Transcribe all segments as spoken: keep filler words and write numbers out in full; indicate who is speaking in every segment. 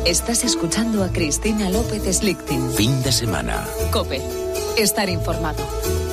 Speaker 1: Estás escuchando a Cristina López Slichting.
Speaker 2: Fin de semana.
Speaker 1: COPE. Estar informado.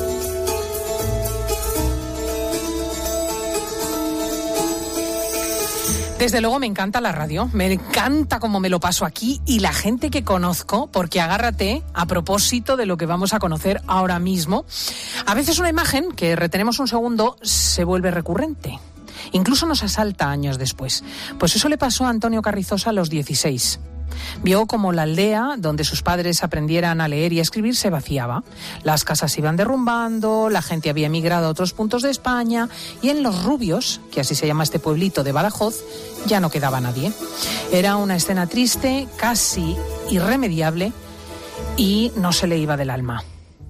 Speaker 3: Desde luego me encanta la radio, me encanta cómo me lo paso aquí y la gente que conozco, porque agárrate a propósito de lo que vamos a conocer ahora mismo. A veces una imagen que retenemos un segundo se vuelve recurrente, incluso nos asalta años después. Pues eso le pasó a Antonio Carrizosa a los dieciséis. Vio como la aldea donde sus padres aprendieran a leer y a escribir se vaciaba. Las casas se iban derrumbando, la gente había emigrado a otros puntos de España y en Los Rubios, que así se llama este pueblito de Badajoz, ya no quedaba nadie. Era una escena triste, casi irremediable y no se le iba del alma.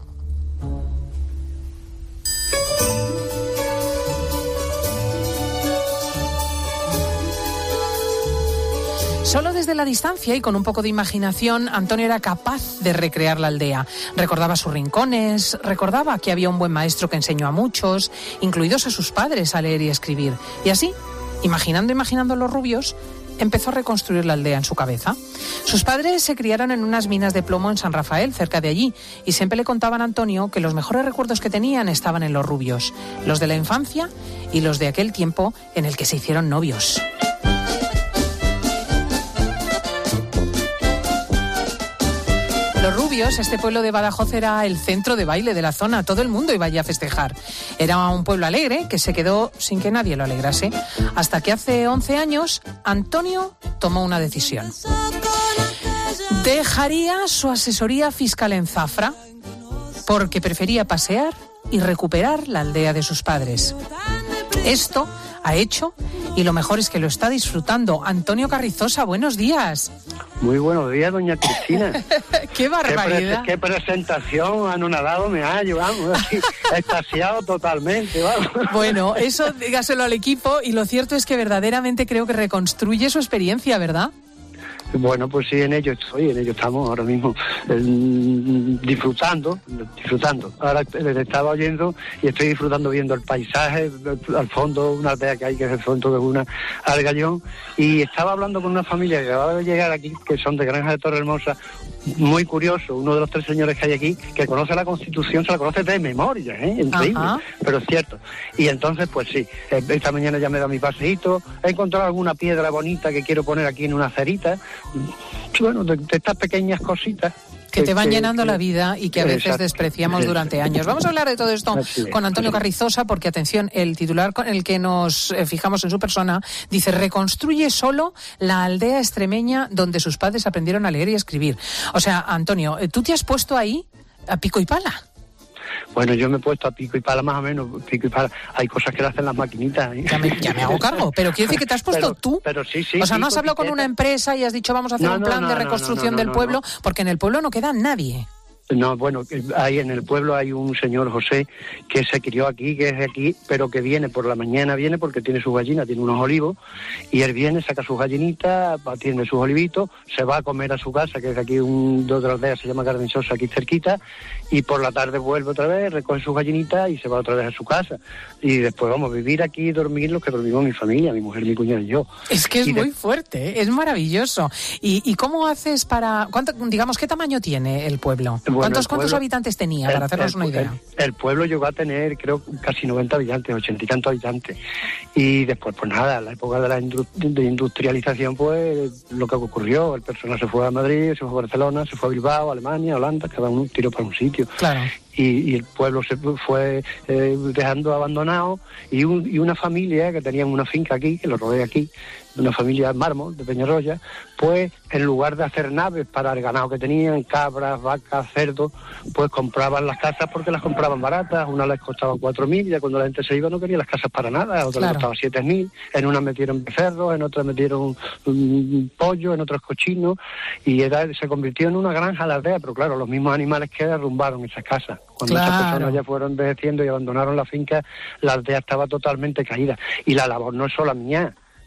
Speaker 3: Solo desde la distancia y con un poco de imaginación, Antonio era capaz de recrear la aldea. Recordaba sus rincones, recordaba que había un buen maestro que enseñó a muchos, incluidos a sus padres, a leer y escribir. Y así, imaginando, imaginando Los Rubios, empezó a reconstruir la aldea en su cabeza. Sus padres se criaron en unas minas de plomo en San Rafael, cerca de allí, y siempre le contaban a Antonio que los mejores recuerdos que tenían estaban en Los Rubios, los de la infancia y los de aquel tiempo en el que se hicieron novios. Los Rubios, este pueblo de Badajoz, era el centro de baile de la zona. Todo el mundo iba allí a festejar. Era un pueblo alegre que se quedó sin que nadie lo alegrase. Hasta que hace once años, Antonio tomó una decisión. Dejaría su asesoría fiscal en Zafra porque prefería pasear y recuperar la aldea de sus padres. Esto ha hecho, y lo mejor es que lo está disfrutando. Antonio Carrizosa, buenos días.
Speaker 4: Muy buenos días, doña Cristina.
Speaker 3: ¡Qué barbaridad!
Speaker 4: Qué, pre- qué presentación anonadado me hallo, vamos, extasiado totalmente, vamos.
Speaker 3: Bueno, eso dígaselo al equipo, y lo cierto es que verdaderamente creo que reconstruye su experiencia, ¿verdad?
Speaker 4: Bueno, pues sí, en ello estoy, en ello estamos ahora mismo, eh, disfrutando, disfrutando. Ahora les estaba oyendo y estoy disfrutando viendo el paisaje, al fondo una aldea que hay, que es el fondo de una Argallón, y estaba hablando con una familia que acaba de llegar aquí, que son de Granja de Torrehermosa, muy curioso, uno de los tres señores que hay aquí, que conoce la Constitución, se la conoce de memoria, ¿eh? Increíble, ajá, pero es cierto. Y entonces, pues sí, esta mañana ya me da mi paseíto, he encontrado alguna piedra bonita que quiero poner aquí en una cerita. Bueno, de, de estas pequeñas cositas
Speaker 3: que te van
Speaker 4: que,
Speaker 3: llenando
Speaker 4: que,
Speaker 3: la vida y que a veces
Speaker 4: exacto,
Speaker 3: despreciamos durante años. Vamos a hablar de todo esto con Antonio Carrizosa, porque atención, el titular con el que nos fijamos en su persona dice: reconstruye solo la aldea extremeña donde sus padres aprendieron a leer y a escribir. O sea, Antonio, ¿tú te has puesto ahí a pico y pala?
Speaker 4: Bueno, yo me he puesto a pico y pala más o menos, pico y pala. Hay cosas que le hacen las maquinitas, ¿eh?
Speaker 3: Ya me, ya me hago cargo, pero quiero decir que te has puesto
Speaker 4: pero,
Speaker 3: tú.
Speaker 4: Pero sí, sí.
Speaker 3: O sea, no has
Speaker 4: pico,
Speaker 3: hablado con una empresa y has dicho vamos a hacer
Speaker 4: no,
Speaker 3: un
Speaker 4: no,
Speaker 3: plan
Speaker 4: no,
Speaker 3: de
Speaker 4: no,
Speaker 3: reconstrucción
Speaker 4: no, no,
Speaker 3: del
Speaker 4: no,
Speaker 3: pueblo,
Speaker 4: no.
Speaker 3: porque en el pueblo no queda nadie.
Speaker 4: No, bueno, ahí en el pueblo hay un señor José que se crió aquí, que es de aquí, pero que viene por la mañana, viene porque tiene sus gallinas, tiene unos olivos, y él viene, saca sus gallinitas, atiende sus olivitos, se va a comer a su casa, que es aquí un de otras aldeas, se llama Cardensosa, aquí cerquita, y por la tarde vuelve otra vez, recoge sus gallinitas y se va otra vez a su casa. Y después vamos a vivir aquí y dormir los que dormimos mi familia, mi mujer, mi cuñada y yo.
Speaker 3: Es que es
Speaker 4: y
Speaker 3: muy
Speaker 4: de...
Speaker 3: fuerte, ¿eh? Es maravilloso. ¿Y, y cómo haces para, cuánto, digamos, qué tamaño tiene el pueblo?
Speaker 4: Bueno,
Speaker 3: ¿Cuántos,
Speaker 4: el
Speaker 3: ¿Cuántos
Speaker 4: pueblo,
Speaker 3: habitantes tenía,
Speaker 4: el,
Speaker 3: para hacernos
Speaker 4: el,
Speaker 3: una idea?
Speaker 4: El, el pueblo llegó a tener, creo, casi noventa habitantes, ochenta y tantos habitantes. Y después, pues nada, en la época de la industri- de industrialización, pues lo que ocurrió, el personal se fue a Madrid, se fue a Barcelona, se fue a Bilbao, Alemania, Holanda, cada uno tiró para un sitio.
Speaker 3: Claro.
Speaker 4: Y, y el pueblo se fue eh, dejando abandonado, y, un, y una familia que tenían una finca aquí, que lo rodea aquí, una familia mármol de Peñarroya, pues en lugar de hacer naves para el ganado que tenían, cabras, vacas, cerdos, pues compraban las casas porque las compraban baratas. Una les costaba cuatro mil, y ya cuando la gente se iba no quería las casas para nada, a otra claro. les costaba siete mil, en una metieron becerros, en otra metieron um, pollo, en otros cochinos, y era, se convirtió en una granja la aldea, pero claro, los mismos animales que derrumbaron esas casas. Cuando
Speaker 3: claro.
Speaker 4: esas personas ya fueron envejeciendo y abandonaron la finca, la aldea estaba totalmente caída. Y la labor no es solo mía,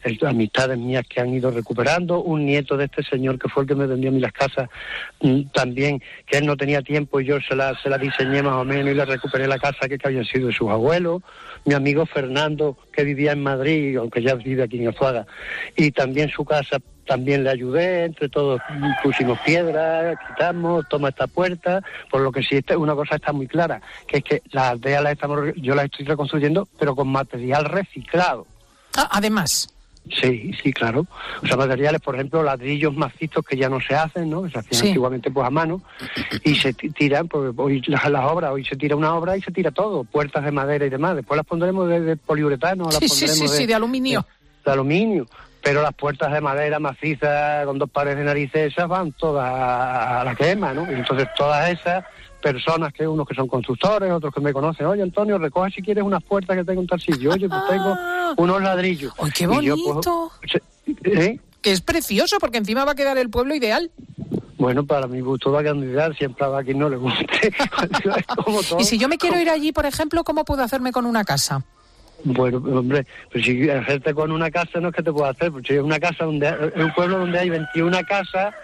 Speaker 4: amistades mías que han ido recuperando, un nieto de este señor que fue el que me vendió a mí las casas, también, que él no tenía tiempo y yo se la, se la diseñé más o menos y le recuperé la casa que, que habían sido de sus abuelos. Mi amigo Fernando, que vivía en Madrid, aunque ya vive aquí en Azuaga, y también su casa también le ayudé, entre todos pusimos piedras, quitamos, toma esta puerta, por lo que sí, una cosa está muy clara, que es que las aldeas las estamos, yo las estoy reconstruyendo, pero con material reciclado.
Speaker 3: Ah, además.
Speaker 4: Sí, sí, claro. O sea, materiales, por ejemplo, ladrillos macizos que ya no se hacen, ¿no? Se hacían sí. antiguamente pues a mano y se tiran, pues hoy las, las obras, hoy se tira una obra y se tira todo, puertas de madera y demás. Después las pondremos de, de poliuretano, las
Speaker 3: sí,
Speaker 4: pondremos
Speaker 3: sí, sí,
Speaker 4: de,
Speaker 3: sí, de aluminio.
Speaker 4: De, de aluminio. Pero las puertas de madera macizas con dos pares de narices, esas van todas a la quema, ¿no? Y entonces todas esas personas, que unos que son constructores, otros que me conocen, oye Antonio, recoge si quieres unas puertas que tengo en tal sitio, oye, pues tengo unos ladrillos.
Speaker 3: ¡Ay, qué bonito!
Speaker 4: Yo, pues, ¿eh?
Speaker 3: Que es precioso, porque encima va a quedar el pueblo ideal.
Speaker 4: Bueno, para mi gusto va a quedar ideal, siempre a quien no le guste. Como todo.
Speaker 3: Y si yo me quiero ir allí, por ejemplo, ¿cómo puedo hacerme con una casa?
Speaker 4: Bueno, hombre, pero si hacerte con una casa no es que te puedo hacer, porque es una casa donde es un pueblo donde hay veintiuna casas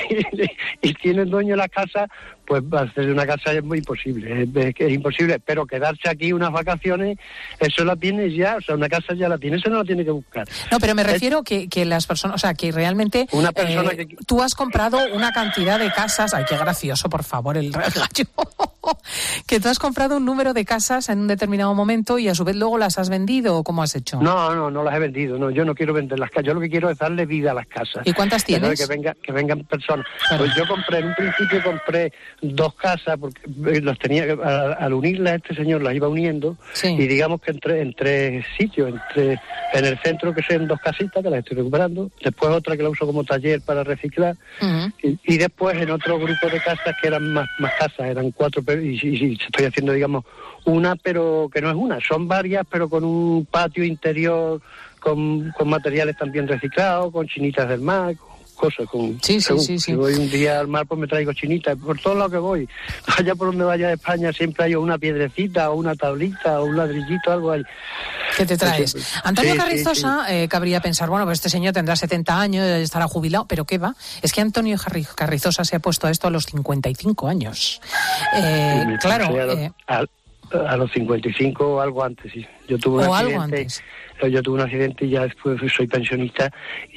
Speaker 4: y, y tienes dueño de las casas, pues hacer una casa es muy imposible, es, es, es imposible, pero quedarse aquí unas vacaciones, eso la tienes ya, o sea, una casa ya la tienes, eso no la tienes que buscar.
Speaker 3: No, pero me refiero es, que, que las personas, o sea, que realmente
Speaker 4: una persona
Speaker 3: eh,
Speaker 4: que...
Speaker 3: tú has comprado una cantidad de casas, ay, qué gracioso, por favor, el gallo, que tú has comprado un número de casas en un determinado momento y a su vez luego las has vendido, ¿o cómo has hecho?
Speaker 4: No, no, no las he vendido, no, yo no quiero vender las casas, yo lo que quiero es darle vida a las casas.
Speaker 3: ¿Y cuántas tienes?
Speaker 4: Que, venga, que vengan personas.
Speaker 3: Claro.
Speaker 4: Pues yo compré, en un principio compré dos casas, porque las tenía, al, al unirlas este señor las iba uniendo,
Speaker 3: sí.
Speaker 4: y digamos que entre, en tres sitios, entre en el centro que sean dos casitas, que las estoy recuperando, después otra que la uso como taller para reciclar, uh-huh. y, y después en otro grupo de casas que eran más, más casas, eran cuatro, y, y, y estoy haciendo, digamos, una, pero que no es una, son varias, pero con un patio interior, con, con materiales también reciclados, con chinitas del mar, con cosas, con
Speaker 3: sí, sí,
Speaker 4: según,
Speaker 3: sí, sí.
Speaker 4: Si voy un día al mar, pues me traigo chinitas, por todo lo que voy, allá por donde vaya de España siempre hay una piedrecita, o una tablita, o un ladrillito, algo ahí.
Speaker 3: ¿Qué te traes?
Speaker 4: Pues,
Speaker 3: Antonio
Speaker 4: sí,
Speaker 3: Carrizosa, sí, sí. Eh, cabría pensar, bueno, pues este señor tendrá setenta años, estará jubilado, pero ¿qué va? Es que Antonio Carrizosa se ha puesto a esto a los cincuenta y cinco años. Eh,
Speaker 4: sí,
Speaker 3: claro.
Speaker 4: A,
Speaker 3: eh,
Speaker 4: a, a los cincuenta y cinco o algo antes, sí. Yo tuve un
Speaker 3: o
Speaker 4: accidente.
Speaker 3: Algo antes.
Speaker 4: Yo tuve un accidente y ya después soy pensionista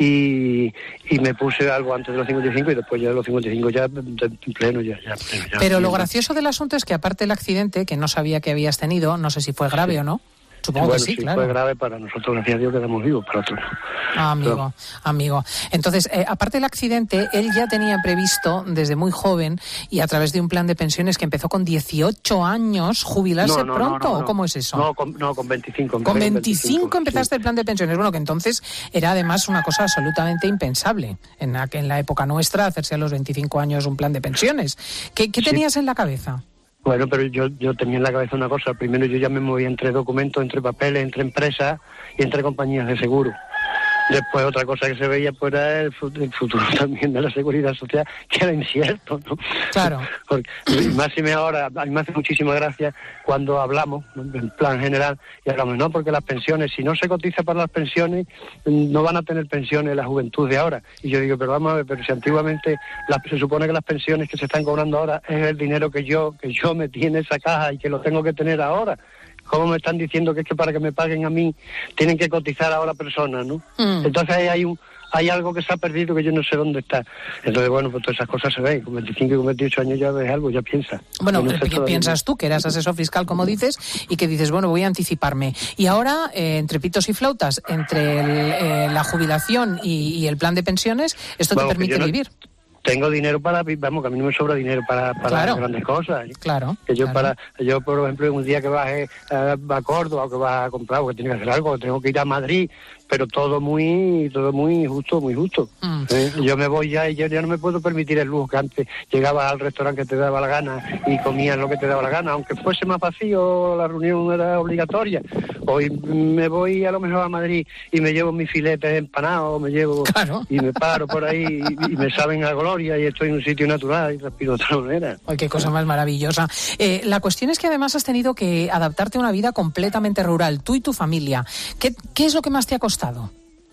Speaker 4: y, y me puse algo antes de los cincuenta y cinco y después ya de los cincuenta y cinco ya en pleno ya, ya, pleno, ya
Speaker 3: Pero
Speaker 4: ya,
Speaker 3: lo gracioso del asunto es que aparte del accidente, que no sabía que habías tenido, no sé si fue grave sí. o no, supongo
Speaker 4: bueno,
Speaker 3: que sí,
Speaker 4: sí,
Speaker 3: claro.
Speaker 4: fue grave para nosotros, gracias a Dios quedamos vivos, para otros no.
Speaker 3: Ah, amigo,
Speaker 4: Pero,
Speaker 3: amigo. Entonces, eh, aparte del accidente, él ya tenía previsto desde muy joven y a través de un plan de pensiones que empezó con dieciocho años, jubilarse
Speaker 4: no, no,
Speaker 3: pronto,
Speaker 4: no, no,
Speaker 3: ¿o cómo es eso?
Speaker 4: No, con, no, con veinticinco.
Speaker 3: Con veinticinco
Speaker 4: con
Speaker 3: empezaste
Speaker 4: sí.
Speaker 3: el plan de pensiones. Bueno, que entonces era además una cosa absolutamente impensable en la, en la época nuestra hacerse a los veinticinco años un plan de pensiones. ¿Qué, qué tenías sí. en la cabeza?
Speaker 4: Bueno, pero yo, yo tenía en la cabeza una cosa. Primero yo ya me movía entre documentos, entre papeles, entre empresas y entre compañías de seguro. Después otra cosa que se veía pues era el futuro también de la seguridad social, que era incierto, ¿no?
Speaker 3: Claro.
Speaker 4: Porque, más y me ahora, a mí me hace muchísima gracia cuando hablamos, en plan general, y hablamos, no, porque las pensiones, si no se cotiza para las pensiones, no van a tener pensiones la juventud de ahora. Y yo digo, pero vamos a ver, pero si antiguamente la, se supone que las pensiones que se están cobrando ahora es el dinero que yo, que yo metí en esa caja y que lo tengo que tener ahora. ¿Cómo me están diciendo que es que para que me paguen a mí tienen que cotizar ahora personas, ¿no? Mm. Entonces ahí hay un hay algo que se ha perdido que yo no sé dónde está. Entonces, bueno, pues todas esas cosas se ven. Con veinticinco y con veintiocho años ya ves algo, ya piensas.
Speaker 3: Bueno, no ¿qué piensas tú? Que eras asesor fiscal, como dices, y que dices, bueno, voy a anticiparme. Y ahora, eh, entre pitos y flautas, entre el, eh, la jubilación y, y el plan de pensiones, esto
Speaker 4: vamos,
Speaker 3: te permite
Speaker 4: no...
Speaker 3: vivir.
Speaker 4: Tengo dinero para, vamos, que a mí no me sobra dinero para, para
Speaker 3: claro.
Speaker 4: grandes cosas.
Speaker 3: Claro.
Speaker 4: Que yo
Speaker 3: claro.
Speaker 4: para, yo por ejemplo, un día que baje uh, a Córdoba o que vas a comprar, o que tienes que hacer algo, tengo que ir a Madrid, pero todo muy, todo muy justo, muy justo. Mm. ¿Eh? Yo me voy ya y yo ya no me puedo permitir el lujo que antes llegabas al restaurante que te daba la gana y comías lo que te daba la gana, aunque fuese más vacío, la reunión era obligatoria. Hoy me voy a lo mejor a Madrid y me llevo mis filetes empanados, me llevo
Speaker 3: claro.
Speaker 4: y me paro por ahí y, y me saben a gloria y estoy en un sitio natural y respiro de otra manera.
Speaker 3: Ay, qué cosa más maravillosa. Eh, la cuestión es que además has tenido que adaptarte a una vida completamente rural, tú y tu familia. ¿Qué, qué es lo que más te ha costado?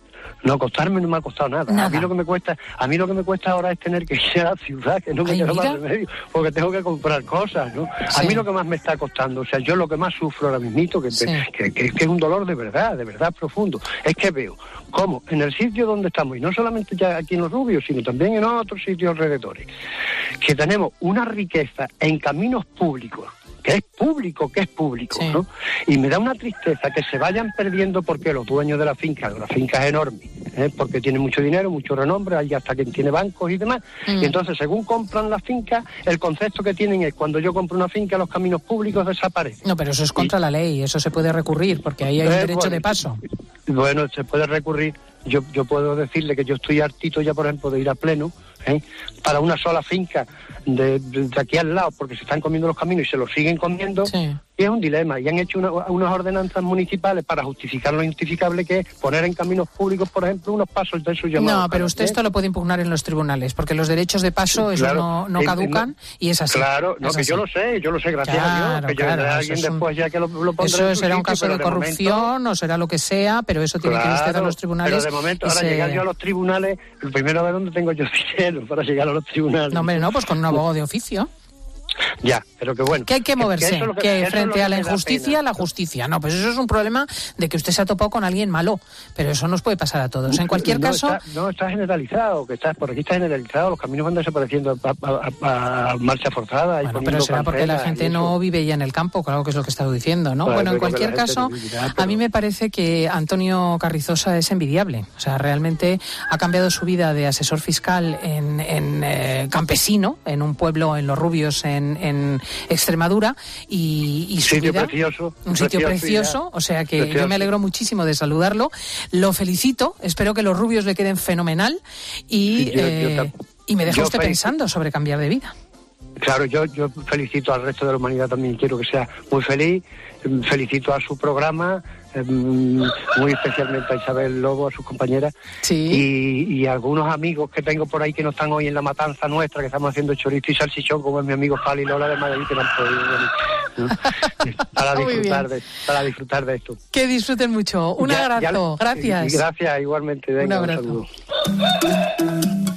Speaker 4: No, costarme no me ha costado nada.
Speaker 3: nada.
Speaker 4: A mí lo que me cuesta, a mí lo que me cuesta ahora es tener que ir a la ciudad, que no me
Speaker 3: Ay,
Speaker 4: queda
Speaker 3: mira.
Speaker 4: más remedio, porque tengo que comprar cosas, ¿no?
Speaker 3: Sí.
Speaker 4: A mí lo que más me está costando, o sea, yo lo que más sufro ahora mismito, que,
Speaker 3: Sí.
Speaker 4: que, que, que es un dolor de verdad, de verdad profundo, es que veo cómo en el sitio donde estamos, y no solamente ya aquí en Los Rubios, sino también en otros sitios alrededores, que tenemos una riqueza en caminos públicos, que es público, que es público,
Speaker 3: Sí.
Speaker 4: ¿no? Y me da una tristeza que se vayan perdiendo porque los dueños de la finca, de la finca es enorme, ¿eh? Porque tienen mucho dinero, mucho renombre, hay hasta quien tiene bancos y demás.
Speaker 3: Mm.
Speaker 4: Y entonces, según compran la finca, el concepto que tienen es cuando yo compro una finca, los caminos públicos desaparecen.
Speaker 3: No, pero eso es contra
Speaker 4: Y-
Speaker 3: la ley, eso se puede recurrir, porque ahí hay un
Speaker 4: Eh,
Speaker 3: derecho
Speaker 4: bueno,
Speaker 3: de paso.
Speaker 4: Bueno, se puede recurrir. Yo, yo puedo decirle que yo estoy hartito ya, por ejemplo, de ir a pleno, ¿eh? Para una sola finca de, de, de aquí al lado, porque se están comiendo los caminos y se los siguen comiendo.
Speaker 3: Sí.
Speaker 4: Y es un dilema. Y han hecho una- unas ordenanzas municipales para justificar lo injustificable que es poner en caminos públicos, por ejemplo, unos pasos de esos llamados.
Speaker 3: No, pero usted esto lo puede impugnar en los tribunales, porque los derechos de paso eso
Speaker 4: Claro,
Speaker 3: no, no
Speaker 4: eh,
Speaker 3: caducan
Speaker 4: no,
Speaker 3: y es así.
Speaker 4: Claro, no,
Speaker 3: es
Speaker 4: que
Speaker 3: así.
Speaker 4: yo lo sé, yo lo sé, gracias a
Speaker 3: Claro,
Speaker 4: Dios, que yo
Speaker 3: claro,
Speaker 4: tendrá
Speaker 3: eso
Speaker 4: alguien
Speaker 3: es un-
Speaker 4: después ya que lo, lo pondrá
Speaker 3: Eso
Speaker 4: en su
Speaker 3: será un
Speaker 4: sitio,
Speaker 3: caso
Speaker 4: pero
Speaker 3: de
Speaker 4: momento-
Speaker 3: corrupción o será lo que sea, pero eso tiene que ir usted a
Speaker 4: Claro,
Speaker 3: los tribunales.
Speaker 4: Pero de momento,
Speaker 3: y
Speaker 4: ahora
Speaker 3: se-
Speaker 4: llegar yo a los tribunales, lo primero a ver dónde tengo yo dinero para llegar a los tribunales.
Speaker 3: No, hombre, no, pues con un abogado de oficio.
Speaker 4: Ya, pero que bueno.
Speaker 3: Que hay que moverse, que,
Speaker 4: eso es lo que- eso es lo
Speaker 3: frente
Speaker 4: que
Speaker 3: a la
Speaker 4: me da
Speaker 3: injusticia,
Speaker 4: pena.
Speaker 3: la justicia. No, pues eso es un problema de que usted se ha topado con alguien malo, pero eso nos puede pasar a todos. En cualquier
Speaker 4: no,
Speaker 3: caso...
Speaker 4: Está, no, está generalizado, que está, por aquí está generalizado, los caminos van desapareciendo a, a- a- a marcha forzada. Y
Speaker 3: Bueno, pero
Speaker 4: poniendo
Speaker 3: será porque la
Speaker 4: cancelas
Speaker 3: gente
Speaker 4: y
Speaker 3: no
Speaker 4: eso.
Speaker 3: vive ya en el campo, claro que es lo que está diciendo, ¿no?
Speaker 4: Bueno,
Speaker 3: Bueno, en
Speaker 4: pero que
Speaker 3: cualquier
Speaker 4: la gente
Speaker 3: caso,
Speaker 4: no vivirá,
Speaker 3: a
Speaker 4: pero-
Speaker 3: mí me parece que Antonio Carrizosa es envidiable. O sea, realmente ha cambiado su vida de asesor fiscal en, en eh, campesino, en un pueblo en Los Rubios, en, en Extremadura, y, y su
Speaker 4: Sitio
Speaker 3: vida...
Speaker 4: precioso.
Speaker 3: Un sitio precioso, o sea que
Speaker 4: Precioso.
Speaker 3: yo me alegro muchísimo de saludarlo. Lo felicito, espero que los rubios le queden fenomenal y,
Speaker 4: Sí, yo- yo
Speaker 3: eh,
Speaker 4: tam-
Speaker 3: y me deja
Speaker 4: yo
Speaker 3: usted
Speaker 4: felicito.
Speaker 3: pensando sobre cambiar de vida.
Speaker 4: Claro, yo, yo felicito al resto de la humanidad también, quiero que sea muy feliz, em, felicito a su programa, em, muy especialmente a Isabel Lobo, a sus compañeras,
Speaker 3: Sí.
Speaker 4: y, y a algunos amigos que tengo por ahí que no están hoy en la matanza nuestra, que estamos haciendo chorizo y salchichón, como es mi amigo Fali Lola de Madrid, que no han podido venir, ¿no? para,
Speaker 3: Muy
Speaker 4: disfrutar
Speaker 3: bien.
Speaker 4: de, para disfrutar de esto.
Speaker 3: Que disfruten mucho. Un
Speaker 4: Ya-
Speaker 3: abrazo.
Speaker 4: ya-
Speaker 3: Gracias.
Speaker 4: Gracias, igualmente. Venga,
Speaker 3: Un abrazo.
Speaker 4: saludo.